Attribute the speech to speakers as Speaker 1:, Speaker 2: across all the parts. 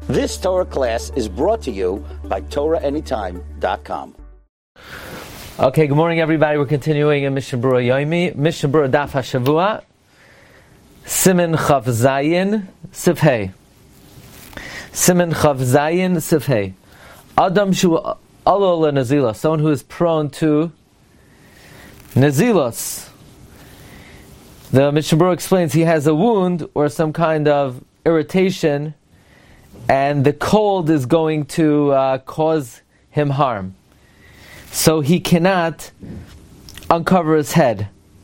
Speaker 1: This Torah class is brought to you by TorahAnytime.com.
Speaker 2: Okay, good morning everybody. We're continuing in Mishnah Berurah Yomi. Mishnah Berurah Daf HaShavua. Siman Chav Zayin Sif Hey. Siman Chav Zayin Sif Hey. Adam Shu Alo Nazilah. Someone who is prone to Nazilos. The Mishnah Berurah explains he has a wound or some kind of irritation, and the cold is going to cause him harm. So he cannot uncover his head.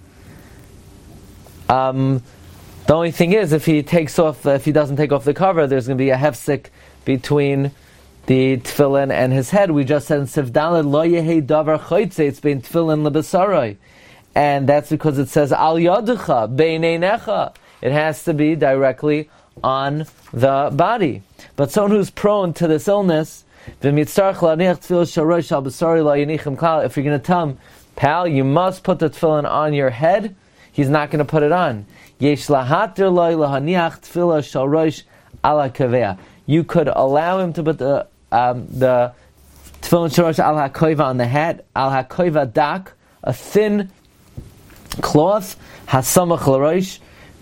Speaker 2: The only thing is, if he doesn't take off the cover, there's going to be a hefsek between the tefillin and his head. We just said in Sif Daled, Lo Yehei Davar Choytze, it's been tefillin lebesaroi. And that's because it says, Al Yadecha, Beineinecha. It has to be directly on the body. But someone who's prone to this illness, if you're going to tell him, pal, you must put the tefillin on your head, he's not going to put it on. You could allow him to put the tefillin shorosh al hakoiva on the head, al hakoiva dak, a thin cloth, hasamach l'rosh,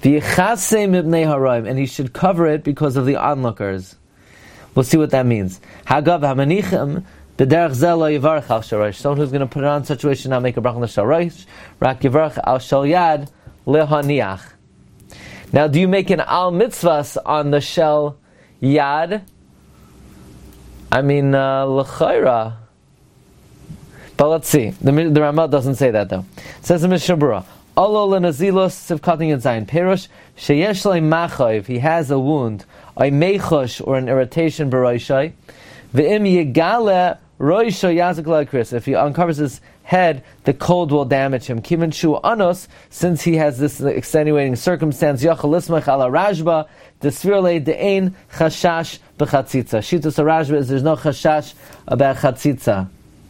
Speaker 2: and he should cover it because of the onlookers. We'll see what that means. Hagav hamanichem b'derech zeh lo yivarech al shorosh. Someone who's going to put it on in such a way should not make a bracha on the shorosh. Rak yivarech al shel yad lehaniach. Now, do you make an al mitzvahs on the shel yad? I mean, l'chayra. But let's see. The Ramah doesn't say that though. It says in Mishnah Berurah, Olo lenazilos sivkating and zayin perush sheyesh le machayiv. He has a wound, a mechosh or an irritation b'roishai. Ve'im yegale roisho yazik la'kris. If he uncovers his head, the cold will damage him. Kiven shu anos, since he has this extenuating circumstance, yachal lismach ala rajba desvirle de'ein chashash b'chatzitza. Shitas rajba is there's no chashash about chatzitza.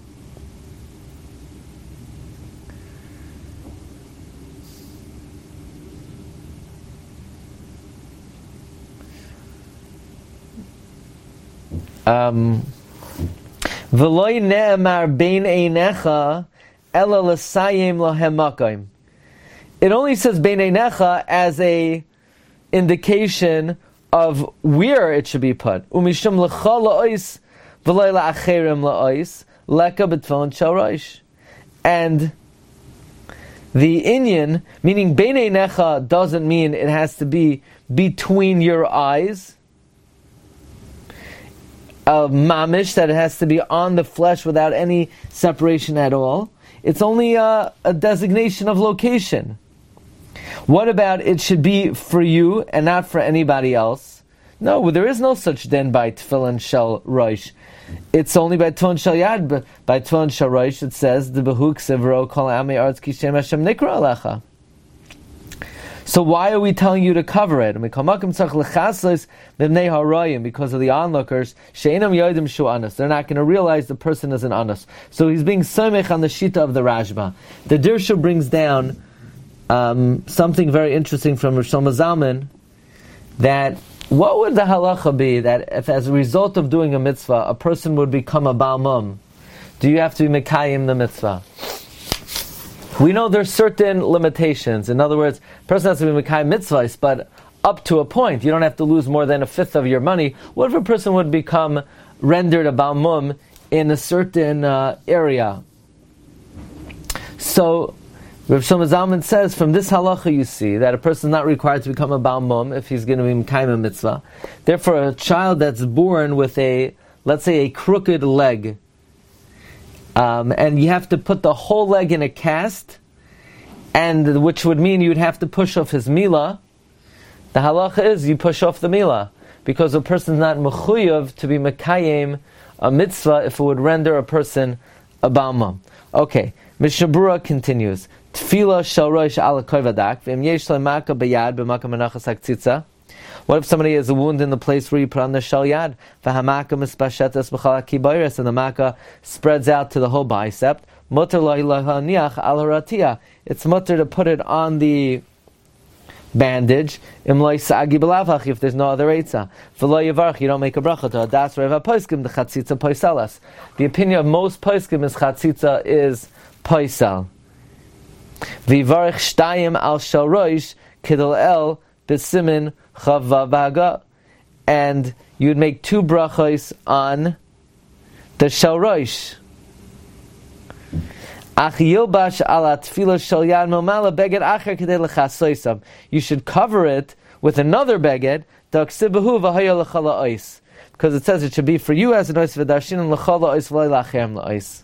Speaker 2: V'loi ne'emar bein einecha ela l'sayim lohem makayim. It only says bein einecha as a indication of where it should be put. Umishum l'cha la'ois v'loi la'acherim la'ois leka b'tfilin shel rosh. And the inyan, meaning bein einecha, doesn't mean it has to be between your eyes. Mamish, that it has to be on the flesh without any separation at all. It's only a designation of location. What about it should be for you and not for anybody else? No, there is no such din by tefillin shel rosh. It's only by tefillin shel yad. But by tefillin shel rosh it says the behuk sevro kol amei arz kishem Hashem nikra alecha. So why are we telling you to cover it? Because of the onlookers, they're not going to realize the person is an anas. So he's being somech on the shita of the Rashba. The Dirshu brings down something very interesting from Rosh Zalman, that what would the halacha be that if as a result of doing a mitzvah, a person would become a Baal Mum? Do you have to be mekayim the mitzvah? We know there's certain limitations. In other words, a person has to be mekayim mitzvahs, but up to a point. You don't have to lose more than a fifth of your money. What if a person would become rendered a Baal Mum in a certain area? So, Rav Shlomo Zalman says, from this halacha you see that a person is not required to become a Baal Mum if he's going to be mekayim a mitzvah. Therefore, a child that's born with let's say a crooked leg, and you have to put the whole leg in a cast, and which would mean you'd have to push off his milah. The halacha is you push off the milah, because a person's not mechuyev to be mekayim a mitzvah if it would render a person a Baal Mum. Okay, Mishnah Berurah continues. Tefillah shel rosh ala koivadak v'im yesh lemaka b'yad b'maka menachas haktzitza. What if somebody has a wound in the place where you put on the shel yad? V'hamaka mispashetas b'chal hakibayres, and the maka spreads out to the whole bicep. Mutar lo lahaniach al haratiyah. It's mutar to put it on the bandage, if there's no other eitzah. You don't make a bracha to das reva poskim the chatzitza poisalas. The opinion of most poskim is chatzitza is poisal. V'varich shtayim al shalroish kidol el b'simin chava vaga, and you would make 2 brachos on the shalroish. You should cover it with another beged, because it says it should be for you as an ois v'darshinim l'chol ois v'loi lachem l'ois.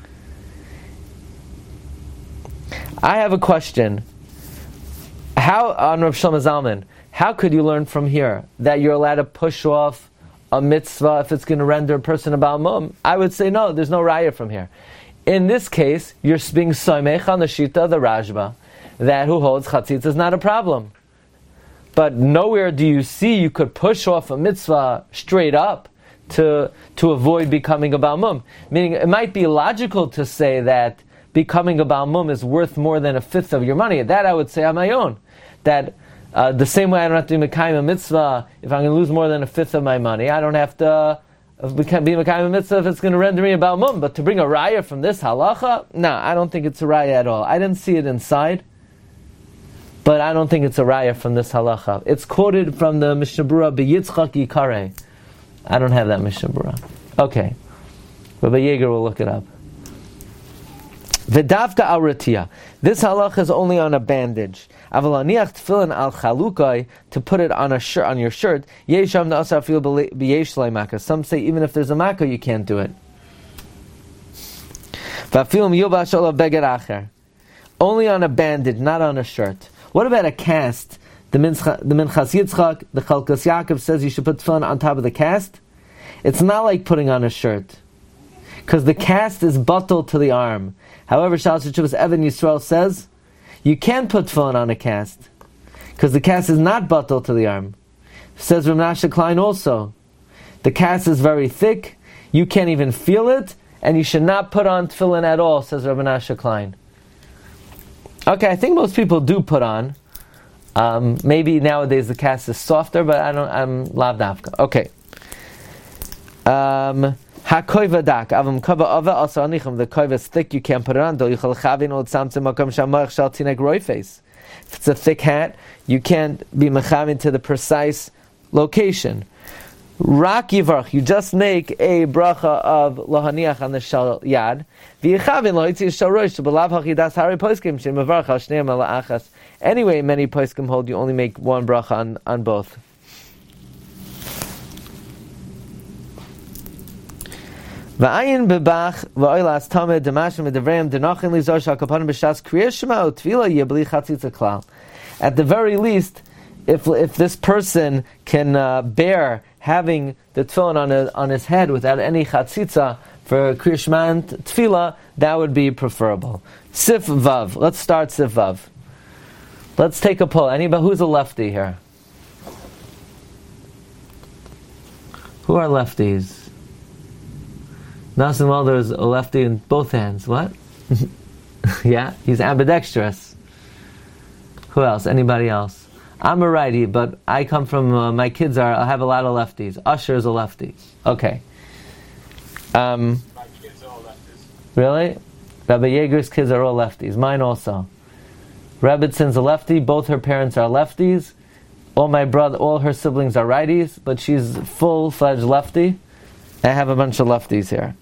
Speaker 2: I have a question. How, on Rav Shlomo Zalman, how could you learn from here that you're allowed to push off a mitzvah if it's going to render a person a Baal Mum? I would say no, there's no raya from here. In this case, you're being soimech on the shita, the Rashba, that who holds chatzitza is not a problem. But nowhere do you see you could push off a mitzvah straight up to avoid becoming a Baal Mum. Meaning, it might be logical to say that becoming a Baal Mum is worth more than 1/5 of your money. That I would say on my own. That the same way I don't have to be Mekayim a mitzvah if I'm going to lose more than 1/5 of my money. I don't have to be Mekayim a mitzvah if it's going to render me a Baal Mum. But to bring a raya from this halacha, no, I don't think it's a raya at all. I didn't see it inside, but I don't think it's a raya from this halacha. It's quoted from the Mishnah Berurah B'Yitzchak Yikareh. I don't have that Mishnah Berurah. Okay, Rabbi Yeager will look it up. V'davka al ratiyah. This halacha is only on a bandage. Aval aniach tefillin al chalukai, to put it on a shirt, on your shirt. Yesham na'asar fil b'yesh lei makkah. Some say even if there's a makkah, you can't do it. V'afilim yubash olav beged acher. Only on a bandage, not on a shirt. What about a cast? The Minchas Yitzchak, the Chalkas Yaakov says you should put tefillin on top of the cast. It's not like putting on a shirt, because the cast is batal to the arm. However, Shalosh Teshuvos Evan Yisrael says you can put tefillin on a cast, because the cast is not batal to the arm. Says Rav Menashe Klein also, the cast is very thick, you can't even feel it, and you should not put on tefillin at all, says Rav Menashe Klein. Okay, I think most people do put on. Maybe nowadays the cast is softer, but I'm lav dafka. Okay. HaKoiva dak, avam kava ava also anicham. The koiva is thick, you can't put it on. Do yichal chavin od samtzim makam shamach shal tineg roifes. If it's a thick hat, you can't be mechavin to the precise location. Rak yivarch, you just make a bracha of lohaniach on the shal yad. V'yichavin lo yitzi shal roish b'lav hachidas hari poskim shem mevarch al shneim ala achas. Anyway, many poskim hold you only make one bracha on both. V'ayin bebach v'oilas tameh demashim medavreim denachin lizor shal kapanim b'shas kriyas shema u'tvila yebli chatzitza klal. At the very least, if this person can bear having the tefillin on his head without any chatzitza for kriyas shema and tefillah, that would be preferable. Sif vav. Let's start sif vav. Let's take a poll. Anybody who's a lefty here? Who are lefties? Nasim Welder is a lefty in both hands. What? Yeah, he's ambidextrous. Who else? Anybody else? I'm a righty, but I come from, my kids I have a lot of lefties. Usher is a lefty. Okay.
Speaker 3: My kids are all lefties.
Speaker 2: Really? Rabbi Yeager's kids are all lefties. Mine also. Rebbitzon's a lefty. Both her parents are lefties. All her siblings are righties, but she's full-fledged lefty. I have a bunch of lefties here.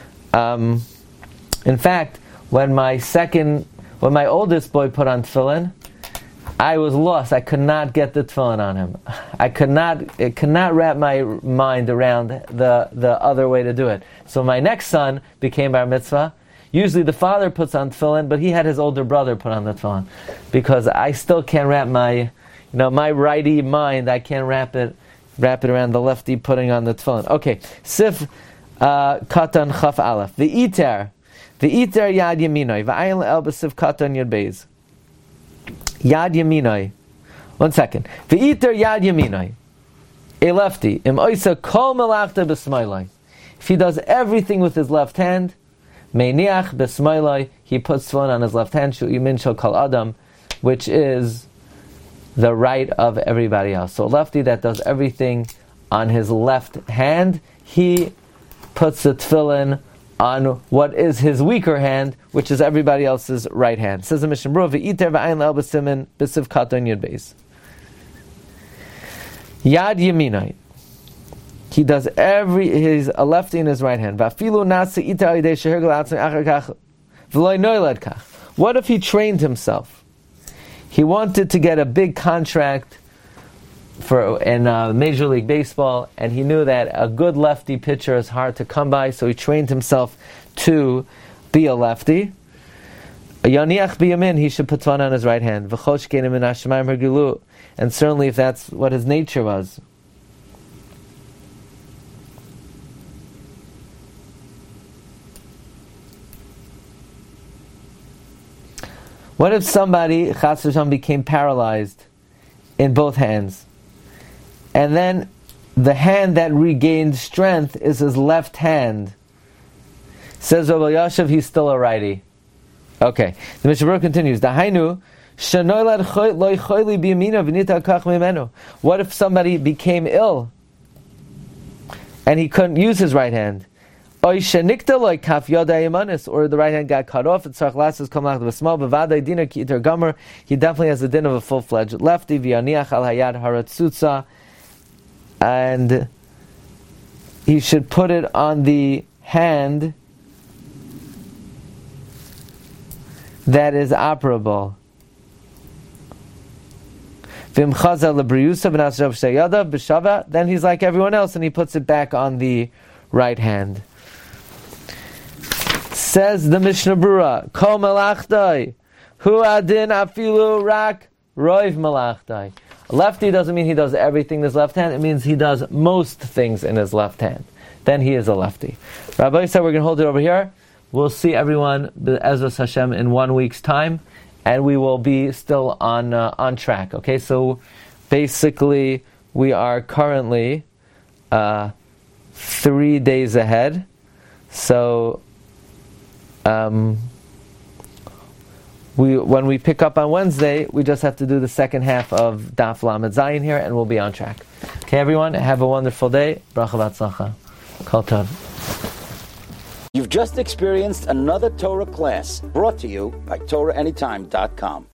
Speaker 2: In fact, when my oldest boy put on tefillin, I was lost. I could not get the tefillin on him. It could not wrap my mind around the other way to do it. So my next son became bar mitzvah. Usually the father puts on tefillin, but he had his older brother put on the tefillin, because I still can't wrap my righty mind. I can't wrap it around the lefty putting on the tefillin. Okay, sif katan chaf aleph. The iter yad yaminoi. V'ayin el b'sif katan yad beis. Yad yaminoi. 1 second. The iter yad yaminoi. A lefty. Im oisa kol melachta b'smailai. If he does everything with his left hand, meiniach b'smailai, he puts tefillin on his left hand. Shu yimin shel kol adam, which is the right of everybody else. So a lefty that does everything on his left hand, he puts the tefillin on what is his weaker hand, which is everybody else's right hand. Says the Mishnah Berurah, "V'iter v'ayin le'el b'simin b'siv katon yud beis." Yad yaminai. He does he's a lefty in his right hand. V'afilu nasi iter al yidei shehergel atzmi achar kach v'lo noilad kach. What if he trained himself? He wanted to get a big contract in Major League Baseball, and he knew that a good lefty pitcher is hard to come by, so he trained himself to be a lefty. Yaniach biyamin, he should put tefillin on his right hand. V'chosh kenim min hashemayim hergilu, and certainly if that's what his nature was. What if somebody, Chas v'Shalom, became paralyzed in both hands? And then the hand that regained strength is his left hand. Says Rabbi Yashav, he's still a righty. Okay. The Mishnah Berurah continues. What if somebody became ill and he couldn't use his right hand? Or the right hand got cut off. He definitely has the din of a full-fledged lefty. And he should put it on the hand that is operable. Then he's like everyone else and he puts it back on the right hand. Says the Mishnah Berurah, Kol malachdai, hu adin afilu rak roiv malachdai. Lefty doesn't mean he does everything in his left hand, it means he does most things in his left hand. Then he is a lefty. Rabbi said we're going to hold it over here. We'll see everyone, Be'ezus Hashem, in 1 week's time, and we will be still on track. Okay, so basically we are currently 3 days ahead. So when we pick up on Wednesday, we just have to do the second half of Daf Lamed Zayin here, and we'll be on track. Okay, everyone, have a wonderful day. Bracha v'atzlacha. Kol tov.
Speaker 1: You've just experienced another Torah class brought to you by TorahAnytime.com.